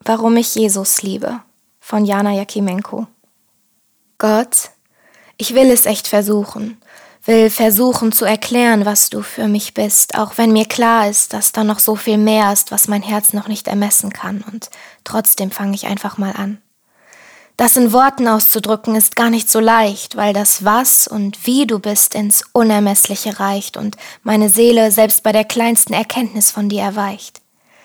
Warum ich Jesus liebe, von Jana Jakimenko. Gott, ich will es echt versuchen, will versuchen zu erklären, was du für mich bist, auch wenn mir klar ist, dass da noch so viel mehr ist, was mein Herz noch nicht ermessen kann, und trotzdem fange ich einfach mal an. Das in Worten auszudrücken ist gar nicht so leicht, weil das Was und Wie du bist ins Unermessliche reicht und meine Seele selbst bei der kleinsten Erkenntnis von dir erweicht.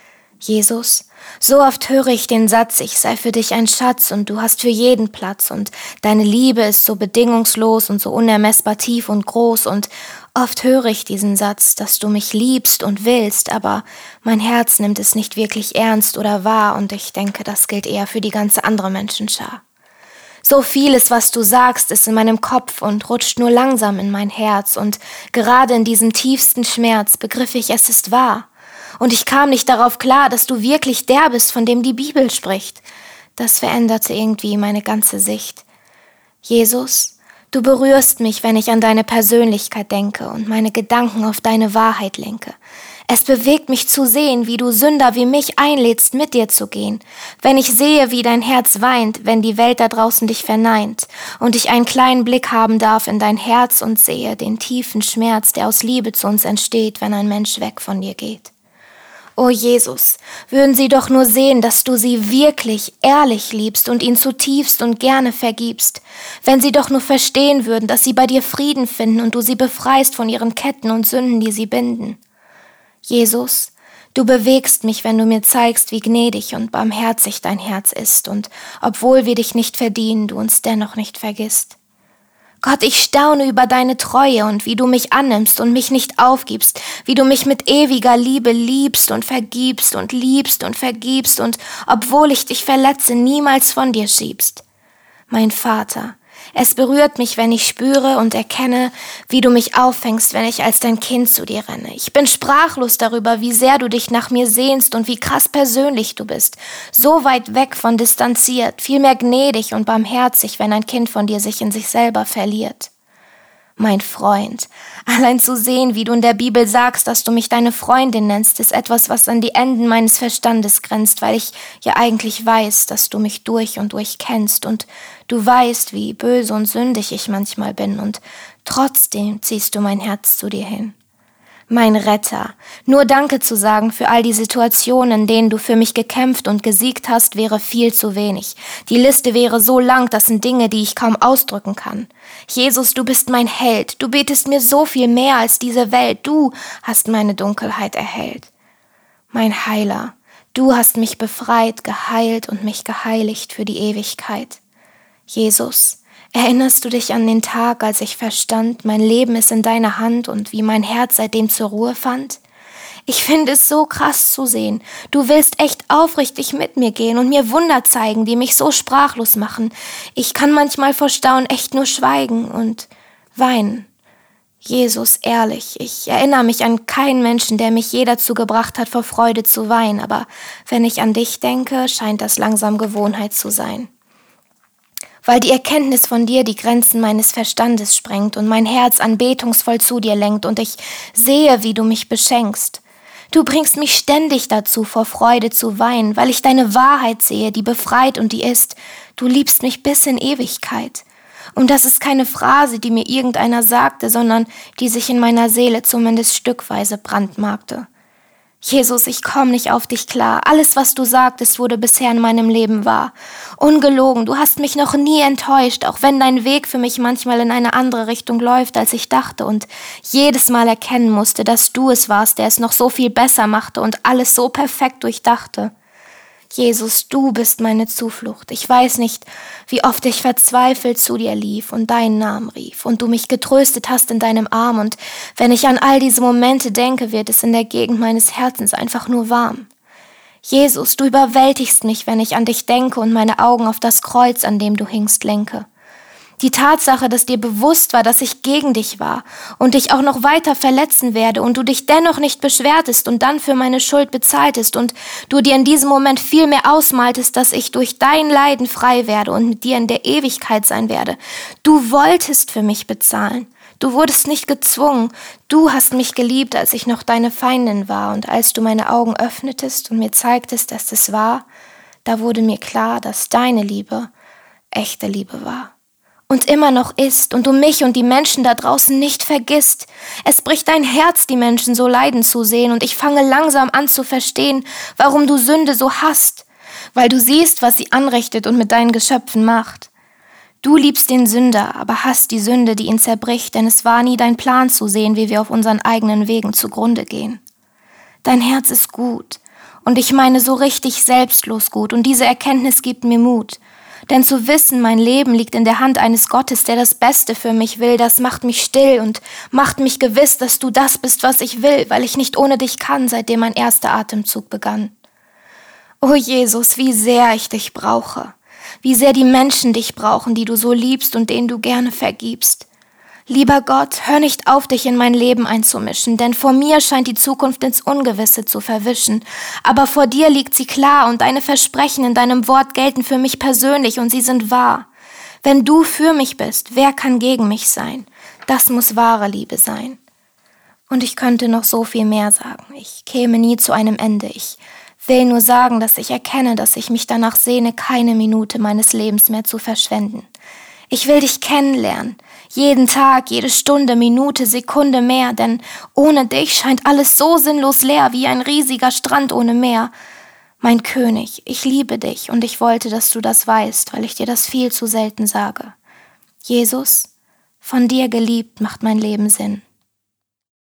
Jesus, so oft höre ich den Satz, ich sei für dich ein Schatz und du hast für jeden Platz und deine Liebe ist so bedingungslos und so unermessbar tief und groß und oft höre ich diesen Satz, dass du mich liebst und willst, aber mein Herz nimmt es nicht wirklich ernst oder wahr und ich denke, das gilt eher für die ganze andere Menschenschar. So vieles, was du sagst, ist in meinem Kopf und rutscht nur langsam in mein Herz und gerade in diesem tiefsten Schmerz begriff ich, es ist wahr. Und ich kam nicht darauf klar, dass du wirklich der bist, von dem die Bibel spricht. Das veränderte irgendwie meine ganze Sicht. Jesus, du berührst mich, wenn ich an deine Persönlichkeit denke und meine Gedanken auf deine Wahrheit lenke. Es bewegt mich zu sehen, wie du Sünder wie mich einlädst, mit dir zu gehen. Wenn ich sehe, wie dein Herz weint, wenn die Welt da draußen dich verneint und ich einen kleinen Blick haben darf in dein Herz und sehe den tiefen Schmerz, der aus Liebe zu uns entsteht, wenn ein Mensch weg von dir geht. O Jesus, würden sie doch nur sehen, dass du sie wirklich, ehrlich liebst und ihnen zutiefst und gerne vergibst. Wenn sie doch nur verstehen würden, dass sie bei dir Frieden finden und du sie befreist von ihren Ketten und Sünden, die sie binden. Jesus, du bewegst mich, wenn du mir zeigst, wie gnädig und barmherzig dein Herz ist und obwohl wir dich nicht verdienen, du uns dennoch nicht vergisst. Gott, ich staune über deine Treue und wie du mich annimmst und mich nicht aufgibst, wie du mich mit ewiger Liebe liebst und vergibst und liebst und vergibst und, obwohl ich dich verletze, niemals von dir schiebst. Mein Vater, es berührt mich, wenn ich spüre und erkenne, wie du mich auffängst, wenn ich als dein Kind zu dir renne. Ich bin sprachlos darüber, wie sehr du dich nach mir sehnst und wie krass persönlich du bist. So weit weg von distanziert, vielmehr gnädig und barmherzig, wenn ein Kind von dir sich in sich selber verliert. Mein Freund, allein zu sehen, wie du in der Bibel sagst, dass du mich deine Freundin nennst, ist etwas, was an die Enden meines Verstandes grenzt, weil ich ja eigentlich weiß, dass du mich durch und durch kennst und du weißt, wie böse und sündig ich manchmal bin und trotzdem ziehst du mein Herz zu dir hin. Mein Retter, nur Danke zu sagen für all die Situationen, in denen du für mich gekämpft und gesiegt hast, wäre viel zu wenig. Die Liste wäre so lang, das sind Dinge, die ich kaum ausdrücken kann. Jesus, du bist mein Held, du betest mir so viel mehr als diese Welt, du hast meine Dunkelheit erhellt. Mein Heiler, du hast mich befreit, geheilt und mich geheiligt für die Ewigkeit. Jesus, erinnerst du dich an den Tag, als ich verstand, mein Leben ist in deiner Hand und wie mein Herz seitdem zur Ruhe fand? Ich finde es so krass zu sehen. Du willst echt aufrichtig mit mir gehen und mir Wunder zeigen, die mich so sprachlos machen. Ich kann manchmal vor Staunen echt nur schweigen und weinen. Jesus, ehrlich, ich erinnere mich an keinen Menschen, der mich je dazu gebracht hat, vor Freude zu weinen, aber wenn ich an dich denke, scheint das langsam Gewohnheit zu sein. Weil die Erkenntnis von dir die Grenzen meines Verstandes sprengt und mein Herz anbetungsvoll zu dir lenkt und ich sehe, wie du mich beschenkst. Du bringst mich ständig dazu, vor Freude zu weinen, weil ich deine Wahrheit sehe, die befreit und die ist. Du liebst mich bis in Ewigkeit. Und das ist keine Phrase, die mir irgendeiner sagte, sondern die sich in meiner Seele zumindest stückweise brandmarkte. Jesus, ich komme nicht auf dich klar. Alles, was du sagtest, wurde bisher in meinem Leben wahr. Ungelogen, du hast mich noch nie enttäuscht, auch wenn dein Weg für mich manchmal in eine andere Richtung läuft, als ich dachte und jedes Mal erkennen musste, dass du es warst, der es noch so viel besser machte und alles so perfekt durchdachte. Jesus, du bist meine Zuflucht. Ich weiß nicht, wie oft ich verzweifelt zu dir lief und deinen Namen rief und du mich getröstet hast in deinem Arm und wenn ich an all diese Momente denke, wird es in der Gegend meines Herzens einfach nur warm. Jesus, du überwältigst mich, wenn ich an dich denke und meine Augen auf das Kreuz, an dem du hingst, lenke. Die Tatsache, dass dir bewusst war, dass ich gegen dich war und dich auch noch weiter verletzen werde und du dich dennoch nicht beschwertest und dann für meine Schuld bezahltest und du dir in diesem Moment viel mehr ausmaltest, dass ich durch dein Leiden frei werde und mit dir in der Ewigkeit sein werde. Du wolltest für mich bezahlen. Du wurdest nicht gezwungen. Du hast mich geliebt, als ich noch deine Feindin war und als du meine Augen öffnetest und mir zeigtest, dass es war, Da wurde mir klar, dass deine Liebe echte Liebe war. Und immer noch ist und du mich und die Menschen da draußen nicht vergisst. Es bricht dein Herz, die Menschen so leiden zu sehen, und ich fange langsam an zu verstehen, warum du Sünde so hasst, weil du siehst, was sie anrichtet und mit deinen Geschöpfen macht. Du liebst den Sünder, aber hasst die Sünde, die ihn zerbricht, denn es war nie dein Plan zu sehen, wie wir auf unseren eigenen Wegen zugrunde gehen. Dein Herz ist gut, und ich meine so richtig selbstlos gut, und diese Erkenntnis gibt mir Mut. Denn zu wissen, mein Leben liegt in der Hand eines Gottes, der das Beste für mich will, das macht mich still und macht mich gewiss, dass du das bist, was ich will, weil ich nicht ohne dich kann, seitdem mein erster Atemzug begann. O Jesus, wie sehr ich dich brauche, wie sehr die Menschen dich brauchen, die du so liebst und denen du gerne vergibst. Lieber Gott, hör nicht auf, dich in mein Leben einzumischen, denn vor mir scheint die Zukunft ins Ungewisse zu verwischen. Aber vor dir liegt sie klar, und deine Versprechen in deinem Wort gelten für mich persönlich, und sie sind wahr. Wenn du für mich bist, wer kann gegen mich sein? Das muss wahre Liebe sein. Und ich könnte noch so viel mehr sagen. Ich käme nie zu einem Ende. Ich will nur sagen, dass ich erkenne, dass ich mich danach sehne, keine Minute meines Lebens mehr zu verschwenden. Ich will dich kennenlernen, jeden Tag, jede Stunde, Minute, Sekunde mehr, denn ohne dich scheint alles so sinnlos leer wie ein riesiger Strand ohne Meer. Mein König, ich liebe dich, und ich wollte, dass du das weißt, weil ich dir das viel zu selten sage. Jesus, von dir geliebt macht mein Leben Sinn.